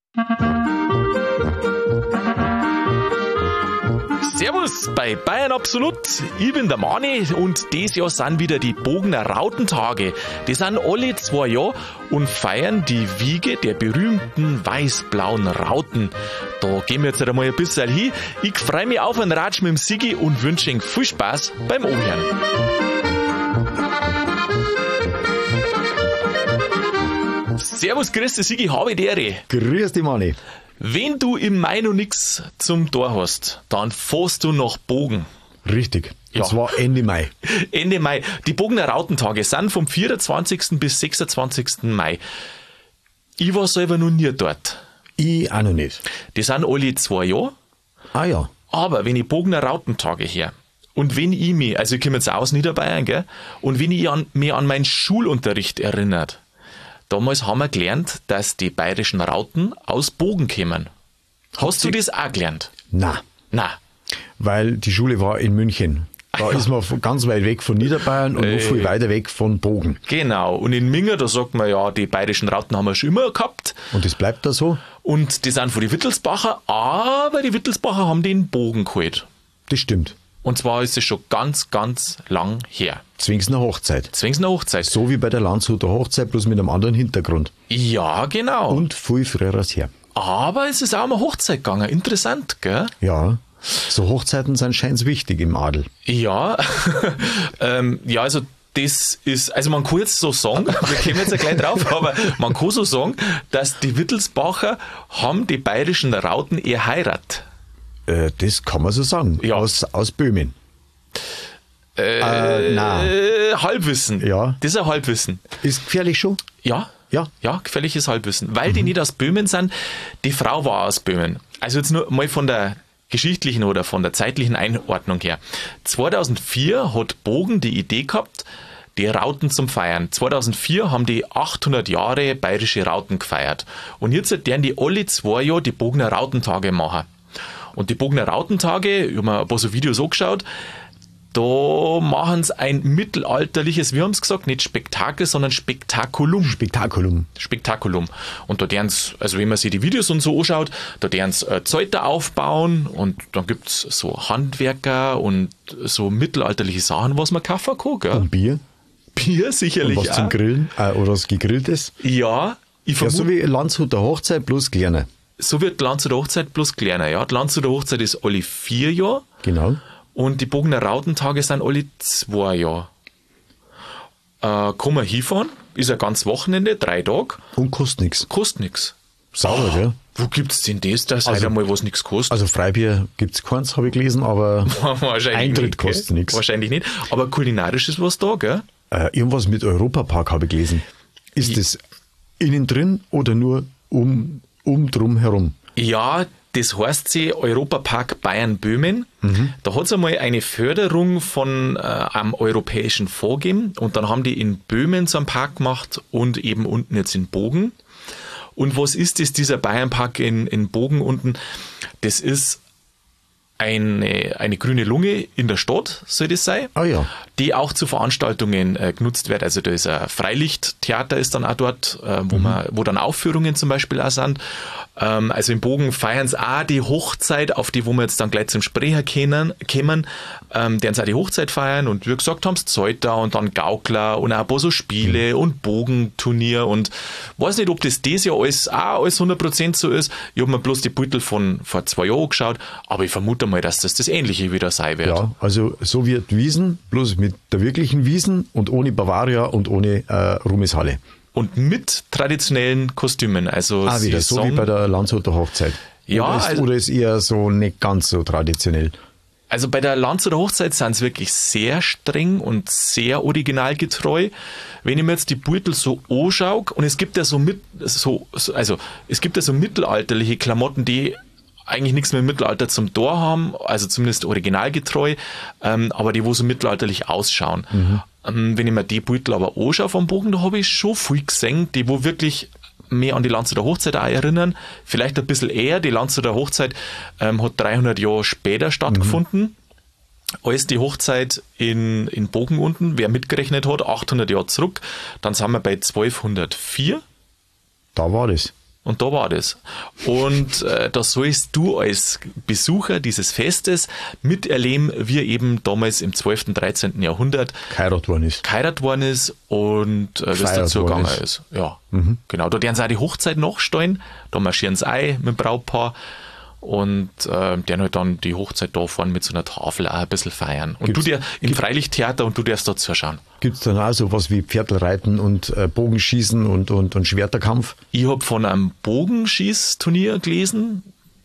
Servus bei Bayern Absolut. Ich bin der Mani und dieses Jahr sind wieder die Bogener Rautentage. Die sind alle 2 Jahre und feiern die Wiege der berühmten weiß-blauen Rauten. Da gehen wir jetzt einmal ein bisschen hin. Ich freue mich auf einen Ratsch mit dem Sigi und wünsche Ihnen viel Spaß beim Ohren. Servus, grüß dich, Sigi, habe die Ehre. Grüß dich, Mani. Wenn du im Mai noch nichts zum Tor hast, dann fährst du nach Bogen. Richtig. Ja. Das war Ende Mai. Ende Mai. Die Bogener Rautentage sind vom 24. bis 26. Mai. Ich war selber noch nie dort. Ich auch noch nicht. Die sind alle 2 Jahre. Ah ja. Aber wenn ich Bogener Rautentage her und wenn ich mich, also ich komme jetzt aus Niederbayern, gell, und wenn ich mich an meinen Schulunterricht erinnert, damals haben wir gelernt, dass die bayerischen Rauten aus Bogen kommen. Hast du das auch gelernt? Na, Nein. weil die Schule war in München. Da ist man ganz weit weg von Niederbayern und noch viel weiter weg von Bogen. Genau. Und in Minger, da sagt man ja, die bayerischen Rauten haben wir schon immer gehabt. Und das bleibt da so? Und die sind von den Wittelsbacher, aber die Wittelsbacher haben den Bogen geholt. Das stimmt. Und zwar ist es schon ganz, ganz lang her. Zwingsener Hochzeit. Zwingsener Hochzeit. So wie bei der Landshuter Hochzeit, bloß mit einem anderen Hintergrund. Ja, genau. Und viel früher als her. Aber es ist auch mal Hochzeit gegangen. Interessant, gell? Ja, so Hochzeiten sind scheinbar wichtig im Adel. Ja, ja, also das ist, also man kann jetzt so sagen, wir kommen jetzt gleich drauf, aber man kann so sagen, dass die Wittelsbacher haben die bayerischen Rauten erheiratet. Das kann man so sagen. Ja. Aus Böhmen. Nein. Halbwissen. Ja. Das ist ein Halbwissen. Ist gefährlich schon? Ja. Ja. Ja, gefährliches Halbwissen. Weil die nicht aus Böhmen sind, die Frau war aus Böhmen. Also jetzt nur mal von der geschichtlichen oder von der zeitlichen Einordnung her. 2004 hat Bogen die Idee gehabt, die Rauten zum Feiern. 2004 haben die 800 Jahre bayerische Rauten gefeiert. Und jetzt werden die alle 2 Jahre die Bogener Rautentage machen. Und die Bogener Rautentage, ich habe mir ein paar so Videos angeschaut, da machen sie ein mittelalterliches, wir haben es gesagt, nicht Spektakel, sondern Spektakulum. Spektakulum. Und da werden sie, also wenn man sich die Videos und so anschaut, da werden sie Zelter aufbauen und dann gibt es so Handwerker und so mittelalterliche Sachen, was man kaufen kann. Gell? Und Bier? Bier sicherlich Und was zum auch. Grillen? Oder was Gegrilltes? Ja, ich Ja, vermute, so wie Landshuter Hochzeit bloß kleiner. so wird die Landshuter Hochzeit bloß kleiner. Ja? Die Landshuter Hochzeit ist alle 4 Jahre. Genau. Und die Bogener Rautentage sind alle 2 Jahre. Kann man hinfahren, ist ein ganzes Wochenende, 3 Tage, Und kostet nichts. kostet nichts. Sauber, gell? Wo gibt's denn das, dass halt einmal was nichts kostet? Also Freibier gibt's keins, habe ich gelesen, aber Wahrscheinlich Eintritt nicht, gell? kostet nichts. Wahrscheinlich nicht. Aber kulinarisch ist was da, gell? Irgendwas mit Europapark habe ich gelesen. Ist das innen drin oder nur drum herum? Ja, das heißt sie Europapark Bayern-Böhmen. Da hat es einmal eine Förderung von einem europäischen Fonds gegeben und dann haben die in Böhmen so einen Park gemacht und eben unten jetzt in Bogen. Und was ist das, dieser Bayernpark in Bogen unten? Das ist eine grüne Lunge in der Stadt, soll das sein, Ah ja. die auch zu Veranstaltungen genutzt wird. Also da ist ein Freilichttheater ist dann auch dort, wo dann Aufführungen zum Beispiel auch sind. Also in Bogen feiern sie auch die Hochzeit, auf die, wo wir jetzt dann gleich zum Sprecher kommen, deren sie auch die Hochzeit feiern und wie gesagt haben sie Zelter und dann Gaukler und auch ein paar so Spiele und Bogenturnier und weiß nicht, ob das Jahr alles 100% so ist. Ich habe mir bloß die Beutel von vor 2 Jahren angeschaut, aber ich vermute mal, dass das Ähnliche wieder sein wird. Ja, also so wird Wiesen, bloß mit der wirklichen Wiesen und ohne Bavaria und ohne Ruhmeshalle. Und mit traditionellen Kostümen. Also Wieder so wie bei der Landshuter Hochzeit. Ja, Oder ist eher so nicht ganz so traditionell? Also bei der Landshuter Hochzeit sind sie wirklich sehr streng und sehr originalgetreu. Wenn ich mir jetzt die Beutel so anschaue, und es gibt ja so mittelalterliche Klamotten, die eigentlich nichts mehr im Mittelalter zum Tor haben, also zumindest originalgetreu, aber die wo so mittelalterlich ausschauen. Wenn ich mir die Beutel aber anschaue vom Bogen, da habe ich schon viel gesehen, die wo wirklich mehr an die Landshuter Hochzeit auch erinnern. Vielleicht ein bisschen eher. Die Landshuter Hochzeit hat 300 Jahre später stattgefunden als die Hochzeit in Bogen unten. Wer mitgerechnet hat, 800 Jahre zurück, dann sind wir bei 1204. Da war das. Und da war das. Und da sollst du als Besucher dieses Festes miterleben, wie eben damals im 12., 13. Jahrhundert geheiratet worden ist und das dazu gegangen ist. Ja, genau. Da werden sie auch die Hochzeit nachstellen. Da marschieren sie ein mit dem Brautpaar und deren halt dann die Hochzeit da fahren mit so einer Tafel auch ein bisschen feiern. Und du dir im Freilichttheater und du darfst da zuschauen. Gibt es dann auch sowas wie Pferdlreiten und Bogenschießen und Schwerterkampf? Ich habe von einem Bogenschießturnier gelesen,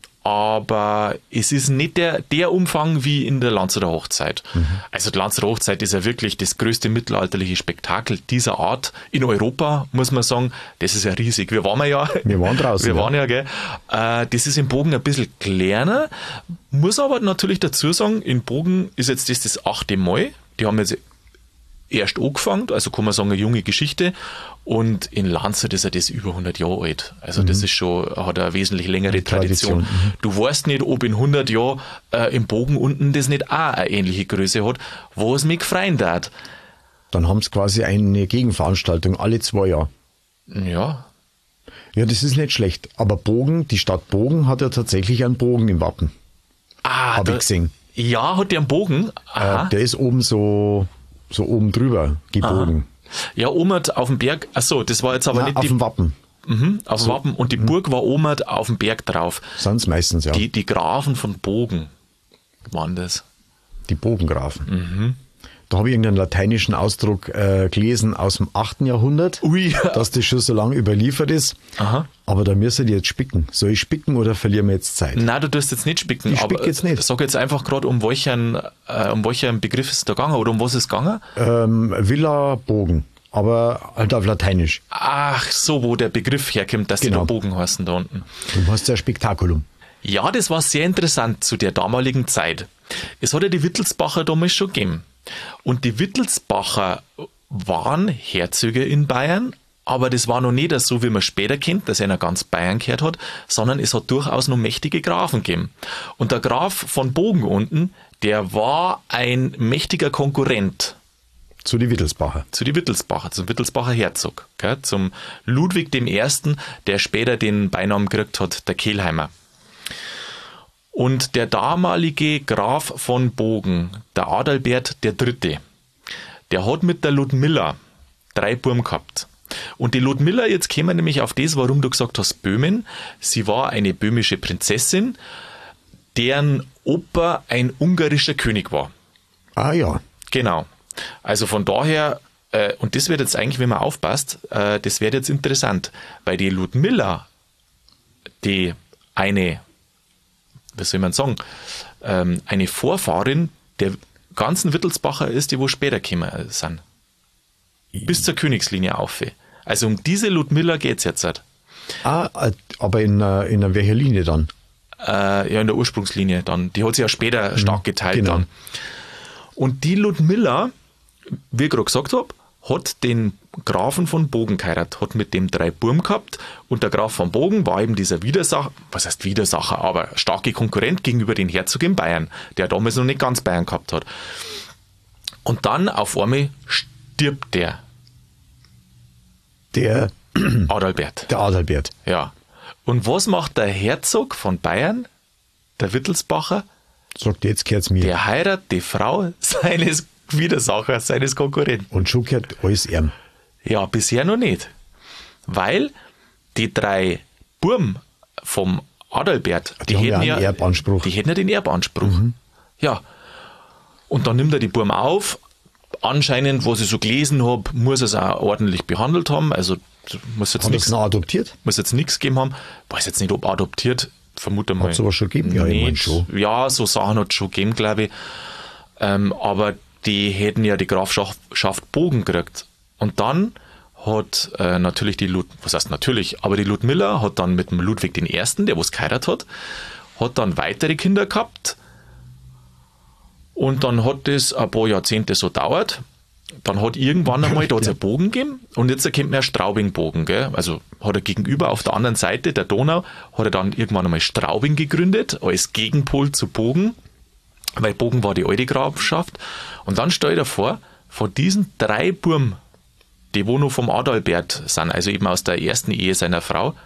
aber es ist nicht der Umfang wie in der Landshuter Hochzeit. Also die Landshuter Hochzeit ist ja wirklich das größte mittelalterliche Spektakel dieser Art in Europa, muss man sagen. Das ist ja riesig. Wir waren draußen. Wir waren ja, gell. Das ist im Bogen ein bisschen kleiner, muss aber natürlich dazu sagen, in Bogen ist jetzt das 8. Mal. Die haben jetzt erst angefangen, also kann man sagen, eine junge Geschichte. Und in Landshut ist ja das über 100 Jahre alt. Also das ist schon, hat eine wesentlich längere Tradition. Du weißt nicht, ob in 100 Jahren im Bogen unten das nicht auch eine ähnliche Größe hat, wo es mich gefreien darf. Dann haben sie quasi eine Gegenveranstaltung alle 2 Jahre. Ja. Ja, das ist nicht schlecht. Aber Bogen, die Stadt Bogen hat ja tatsächlich einen Bogen im Wappen. Habe ich gesehen. Ja, hat der einen Bogen? Der ist oben so oben drüber gebogen. Ja, oben auf dem Berg, achso, das war jetzt aber nicht auf dem Wappen. Auf dem Wappen. Und die Burg war oben auf dem Berg drauf. Sind es meistens, ja. Die Grafen von Bogen waren das. Die Bogengrafen. Da habe ich irgendeinen lateinischen Ausdruck gelesen aus dem 8. Jahrhundert, dass das schon so lange überliefert ist. Aha. Aber da müsst ihr jetzt spicken. Soll ich spicken oder verlieren wir jetzt Zeit? Nein, du tust jetzt nicht spicken. Ich spick jetzt nicht. Sag jetzt einfach gerade, um welchen Begriff ist es da gegangen oder um was ist es gegangen? Villa Bogen, aber halt auf Lateinisch. Ach so, wo der Begriff herkommt, dass die da Bogen heißen da unten. Du hast ja Spektakulum. Ja, das war sehr interessant zu der damaligen Zeit. Es hat ja die Wittelsbacher damals schon gegeben. Und die Wittelsbacher waren Herzöge in Bayern, aber das war noch nicht so, wie man später kennt, dass einer ganz Bayern gehört hat, sondern es hat durchaus noch mächtige Grafen gegeben. Und der Graf von Bogen unten, der war ein mächtiger Konkurrent. Zu die Wittelsbacher. Zum Wittelsbacher Herzog. Gell? Zum Ludwig I., der später den Beinamen gekriegt hat, der Kelheimer. Und der damalige Graf von Bogen, der Adalbert III., der hat mit der Ludmilla 3 Buben gehabt. Und die Ludmilla, jetzt kämen wir nämlich auf das, warum du gesagt hast Böhmen. Sie war eine böhmische Prinzessin, deren Opa ein ungarischer König war. Ah ja. Genau. Also von daher, und das wird jetzt eigentlich, wenn man aufpasst, das wird jetzt interessant, weil die Ludmilla, die eine, wie soll man sagen, eine Vorfahrin der ganzen Wittelsbacher ist, die wo später gekommen sind. Bis zur Königslinie auf. Also um diese Ludmilla geht es jetzt. Aber in einer welcher Linie dann? Ja, in der Ursprungslinie dann. Die hat sich ja später stark geteilt genau. dann. Und die Ludmilla, wie ich gerade gesagt habe, hat den Grafen von Bogen geheiratet, hat mit dem 3 Buben gehabt und der Graf von Bogen war eben dieser Widersacher, was heißt Widersacher, aber starke Konkurrent gegenüber den Herzog in Bayern, der damals noch nicht ganz Bayern gehabt hat. Und dann auf einmal stirbt der Adalbert. Der Adalbert. Ja. Und was macht der Herzog von Bayern, der Wittelsbacher? Sagt, jetzt gehört's mir. Der heiratet die Frau seines Widersachers, seines Konkurrenten. Und schon gehört alles ihm. Ja, bisher noch nicht. Weil die 3 Buben vom Adalbert, die hätten ja Erbanspruch. Die hätten ja den Erbanspruch. Ja. Und dann nimmt er die Buben auf. Anscheinend, was ich so gelesen habe, muss er es auch ordentlich behandelt haben. Also muss jetzt nichts adoptiert? Muss jetzt nichts gegeben haben. Weiß jetzt nicht, ob adoptiert. Vermute mal. Hat es sowas schon gegeben? Ja, ich meine schon. Ja, so Sachen hat es schon gegeben, glaube ich. Aber die hätten ja die Grafschaft Bogen gekriegt. Und dann hat natürlich die Ludmilla hat dann mit dem Ludwig I., der was geheiratet hat dann weitere Kinder gehabt. Und dann hat das ein paar Jahrzehnte so gedauert. Dann hat irgendwann einmal da einen Bogen gegeben und jetzt erkennt man Straubing-Bogen. Gell? Also hat er gegenüber auf der anderen Seite der Donau, hat er dann irgendwann einmal Straubing gegründet, als Gegenpol zu Bogen, weil Bogen war die alte Grafschaft. Und dann stellt er vor, von diesen 3 Buben, die wo noch vom Adalbert sind, also eben aus der ersten Ehe seiner Frau,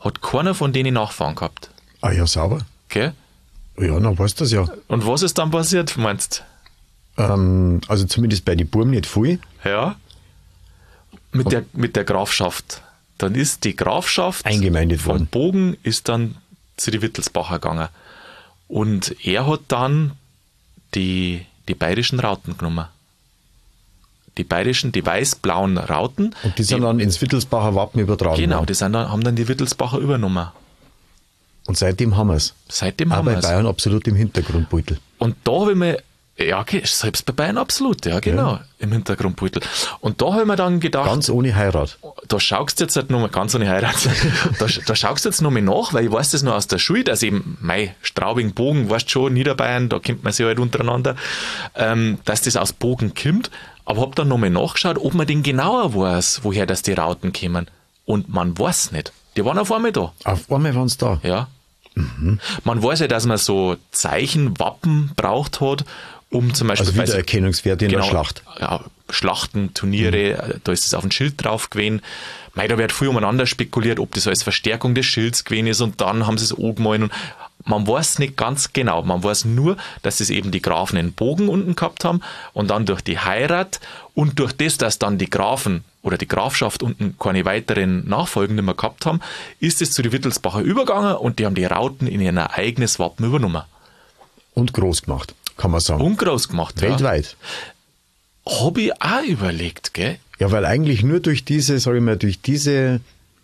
hat keiner von denen Nachfahren gehabt. Ah ja, sauber. Gell? Ja, dann weißt du das ja. Und was ist dann passiert, meinst Also zumindest bei den Buben nicht viel. du? Ja. Mit der Grafschaft. Dann ist die Grafschaft Eingemeindet vom worden. Bogen ist dann zu die Wittelsbacher gegangen. Und er hat dann die bayerischen Rauten genommen. Die bayerischen, die weiß-blauen Rauten. Und die sind dann ins Wittelsbacher Wappen übertragen Genau, worden. die haben dann die Wittelsbacher übernommen. Und seitdem haben wir es. Seitdem Auch haben bei wir es. Bayern absolut im Hintergrundbeutel. Und da habe ich mir, ja, okay, selbst bei Bayern absolut, ja, genau, Ja. im Hintergrundbeutel. Und da habe ich mir dann gedacht, Ganz ohne Heirat. da schaust du jetzt halt nochmal, ganz ohne Heirat, da schaust du jetzt nochmal nach, weil ich weiß das noch aus der Schule, dass eben, Straubing, Bogen, weißt schon, Niederbayern, da kennt man sich halt untereinander, dass das aus Bogen kommt, aber hab dann nochmal nachgeschaut, ob man denn genauer weiß, woher das die Rauten kommen. Und man weiß nicht. Die waren auf einmal da. Auf einmal waren sie da. Ja. Man weiß ja, dass man so Zeichen, Wappen braucht hat, um zum Beispiel Also Wiedererkennungswerte in der Schlacht. Ja, Schlachten, Turniere, da ist es auf dem Schild drauf gewesen. Da wird viel umeinander spekuliert, ob das als Verstärkung des Schilds gewesen ist und dann haben sie es angemalt. Und man weiß nicht ganz genau. Man weiß nur, dass es eben die Grafen einen Bogen unten gehabt haben und dann durch die Heirat und durch das, dass dann die Grafen oder die Grafschaft unten keine weiteren Nachfolgenden mehr gehabt haben, ist es zu den Wittelsbacher übergegangen und die haben die Rauten in ihr eigenes Wappen übernommen. Und groß gemacht, kann man sagen. Und groß gemacht. Weltweit. Ja. Habe ich auch überlegt, gell? Ja, weil eigentlich nur durch diese, sage ich mal, durch diese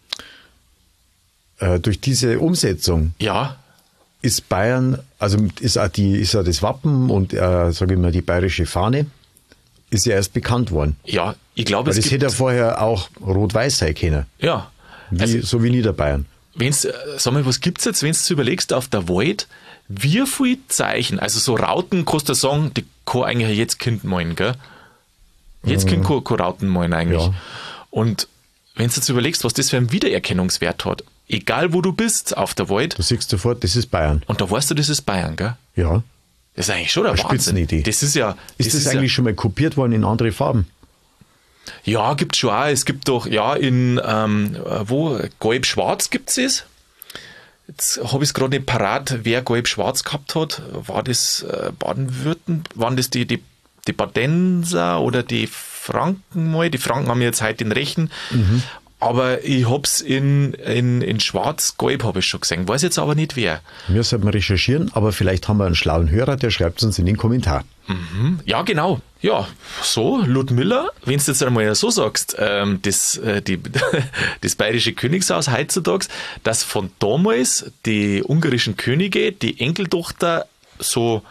Umsetzung Ja, ist Bayern, also ist ja das Wappen und, sage ich mal, die bayerische Fahne, ist ja erst bekannt worden. ja, ich glaube, Weil es das gibt... hätte ja vorher auch rot-weiß sein können. Ja, also, So wie Niederbayern. sag mal, was gibt's jetzt, wenn du überlegst, auf der Welt, wie viele Zeichen, also so Rauten, kannst du sagen, die kann eigentlich jetzt Kind malen, gell? Jetzt kann kein Rauten malen eigentlich. Ja. Und wenn du jetzt überlegst, was das für einen Wiedererkennungswert hat, egal wo du bist auf der Welt, Du siehst sofort, das ist Bayern. und da weißt du, das ist Bayern, gell? Ja. Das ist eigentlich schon der Eine Wahnsinn. Spitzenidee. Das ist ja... Ist das eigentlich schon mal kopiert worden in andere Farben? Ja, gibt's schon auch. Es gibt doch, ja, in, Gelb-Schwarz gibt's es. Jetzt habe ich es gerade nicht parat, wer Gelb-Schwarz gehabt hat. War das Baden-Württemberg? Waren das die Badenser oder die Franken mal? Die Franken haben jetzt heute den Rechen. Aber ich hab's in Schwarz-Gelb habe ich schon gesehen. Weiß jetzt aber nicht wer. Wir sollten recherchieren, aber vielleicht haben wir einen schlauen Hörer, der schreibt es uns in den Kommentar. Ja, genau. Ja, so, Ludmilla, wenn du jetzt einmal so sagst, das bayerische Königshaus heutzutage, dass von damals die ungarischen Könige, die Enkeltochter, so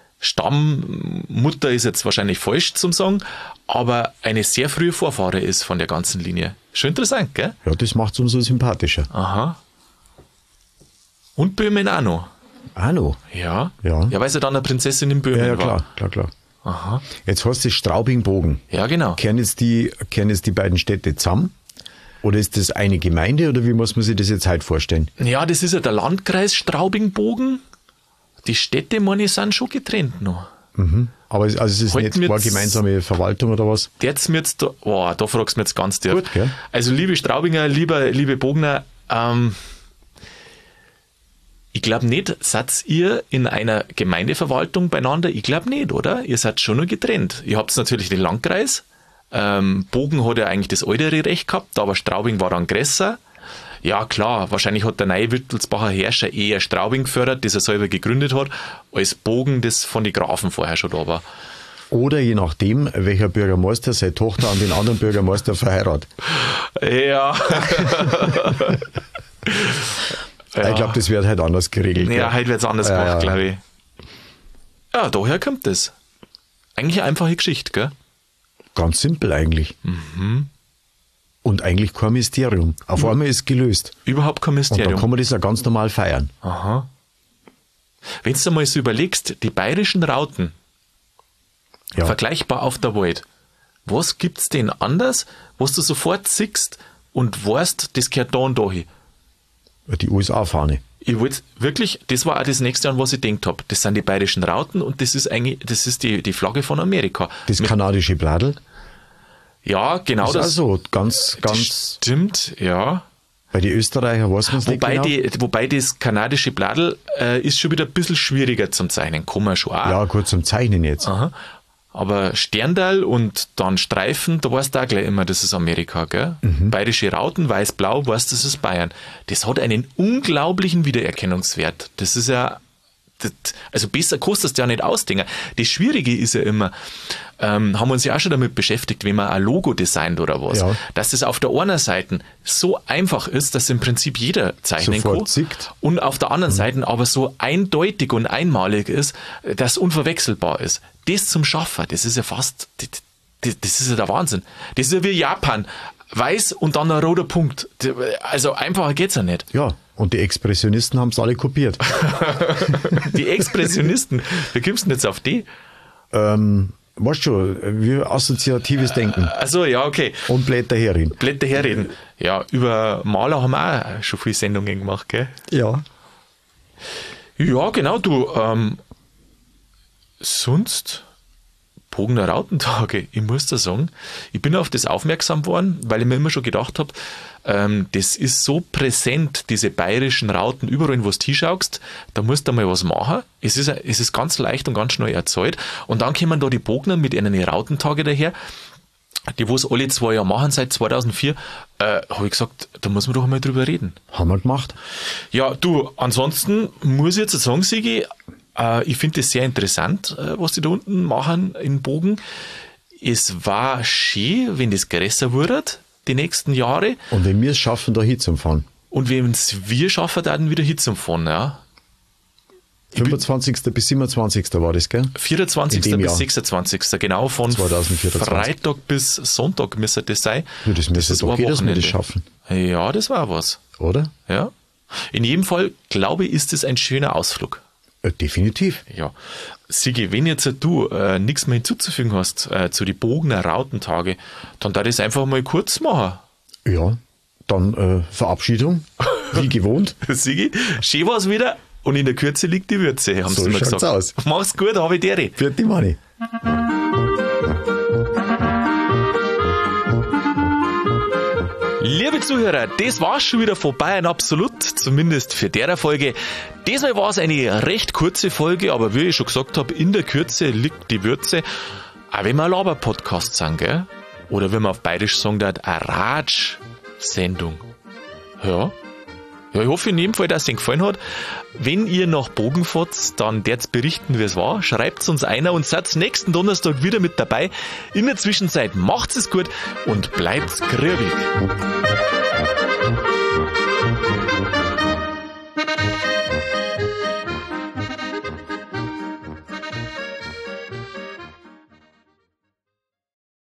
Stammmutter ist jetzt wahrscheinlich falsch zum sagen, aber eine sehr frühe Vorfahre ist von der ganzen Linie. Schon interessant, gell? Ja, das macht es umso sympathischer. Aha. Und Böhmen auch noch. Hallo. Ja. Ja. Ja, weil sie dann eine Prinzessin in Böhmen Ja, war. klar. Aha. Jetzt hast du Straubing-Bogen. Ja, genau. Kehren jetzt die beiden Städte zusammen? Oder ist das eine Gemeinde oder wie muss man sich das jetzt halt vorstellen? Ja, das ist ja der Landkreis Straubing-Bogen. Die Städte, meine ich, sind schon getrennt noch. Aber es ist Halten nicht wir eine jetzt- gemeinsame Verwaltung oder was? Jetzt mir jetzt da fragst du mir jetzt ganz tief. Gut, gell? Also, liebe Straubinger, liebe Bogner, ich glaube nicht, seid ihr in einer Gemeindeverwaltung beieinander? Ich glaube nicht, oder? Ihr seid schon nur getrennt. Ihr habt natürlich den Landkreis. Bogen hat ja eigentlich das ältere Recht gehabt, aber Straubing war dann größer. Ja, klar, wahrscheinlich hat der neue Wittelsbacher Herrscher eher Straubing gefördert, das er selber gegründet hat, als Bogen, das von den Grafen vorher schon da war. Oder je nachdem, welcher Bürgermeister seine Tochter an den anderen Bürgermeister verheiratet. Ja. Ich glaube, das wird halt anders geregelt. Ja, gell? heute wird es anders Ja, gemacht, ja. glaube ich. Ja, daher kommt das. Eigentlich eine einfache Geschichte, gell? Ganz simpel eigentlich. Und eigentlich kein Mysterium. Auf einmal ist es gelöst. Überhaupt kein Und dann Mysterium. kann man das ja ganz normal feiern. Aha. Wenn du mal so überlegst, die bayerischen Rauten, Ja. vergleichbar auf der Welt, was gibt's denn anders, was du sofort siehst und weißt, das gehört da und da hin? Die USA-Fahne. Ich wollte wirklich, das war auch das nächste, an was ich gedacht habe. Das sind die bayerischen Rauten und das ist eigentlich, das ist die Flagge von Amerika. Das kanadische Bladel. Ja, genau Ist das. also ganz, Das stimmt, ja. Bei den Österreicher weiß man es nicht genau. Wobei das kanadische Bladel ist schon wieder ein bisschen schwieriger zum Zeichnen. Kann man schon auch. Ja, gut zum Zeichnen jetzt. Aha. Aber Sterndal und dann Streifen, da weißt du auch gleich immer, das ist Amerika, gell? Bayerische Rauten, weiß-blau, weißt du, das ist Bayern. Das hat einen unglaublichen Wiedererkennungswert. Das ist ja, also besser kostet es ja nicht ausdenken. Das Schwierige ist ja immer, haben wir uns ja auch schon damit beschäftigt, wenn man ein Logo designt oder was, dass das auf der einen Seite so einfach ist, dass im Prinzip jeder zeichnen kann und auf der anderen Seite aber so eindeutig und einmalig ist, dass es unverwechselbar ist. Das zum Schaffen, das ist ja fast, das ist ja der Wahnsinn. Das ist ja wie Japan. Weiß und dann ein roter Punkt. Also einfacher geht's ja nicht. Ja, und die Expressionisten haben es alle kopiert. Die Expressionisten? Wie kommst du denn jetzt auf die? Weißt schon, wie assoziatives Denken. Also ja, okay. Und Blätter herreden. Blätter herreden. Ja, über Maler haben wir auch schon viele Sendungen gemacht, gell? Ja. Ja, genau, du, sonst Bogener Rautentage, ich muss da sagen, ich bin auf das aufmerksam worden, weil ich mir immer schon gedacht habe, das ist so präsent, diese bayerischen Rauten, überall, wo du hinschaust, da musst du mal was machen. Es ist ganz leicht und ganz schnell erzählt. Und dann kommen da die Bogner mit ihren Rautentage daher, die wo es alle 2 Jahre machen, seit 2004, habe ich gesagt, da muss man doch einmal drüber reden. Haben wir gemacht. Ja, du, ansonsten muss ich jetzt sagen, Sigi, ich finde es sehr interessant, was die da unten machen in Bogen. Es war schön, wenn das größer wird, die nächsten Jahre. Und wenn wir es schaffen, da hinzufahren. Und wenn es wir schaffen, dann wieder hinzufahren, ja. 25. bis 27. war das, gell? 24. bis 26. Genau, von 2024. Freitag bis Sonntag müsste das sein. Ja, das müsste doch jedes Mal das schaffen. Ja, das war was. Oder? Ja. In jedem Fall, glaube ich, ist es ein schöner Ausflug. Definitiv. Ja. Sigi, wenn jetzt du nichts mehr hinzuzufügen hast zu den Bogener Rautentage, dann darf ich es einfach mal kurz machen. Ja, dann Verabschiedung, wie gewohnt. Sigi, schön war's wieder und in der Kürze liegt die Würze, haben sie immer gesagt. Aus. Mach's gut, habe ich dir. Für die Money. Liebe Zuhörer, das war's schon wieder von Bayern Absolut, zumindest für der Folge. Diesmal war es eine recht kurze Folge, aber wie ich schon gesagt habe, in der Kürze liegt die Würze. Auch wenn wir ein Laber-Podcast sind, gell? Oder wenn man auf Bayerisch sagen darf, eine Ratsch-Sendung. Ja. Ja, ich hoffe in jedem Fall, dass es Ihnen gefallen hat. Wenn ihr nach Bogen fahrt, dann werdet berichten, wie es war. Schreibt uns einer und seid nächsten Donnerstag wieder mit dabei. In der Zwischenzeit macht's es gut und bleibt grübig.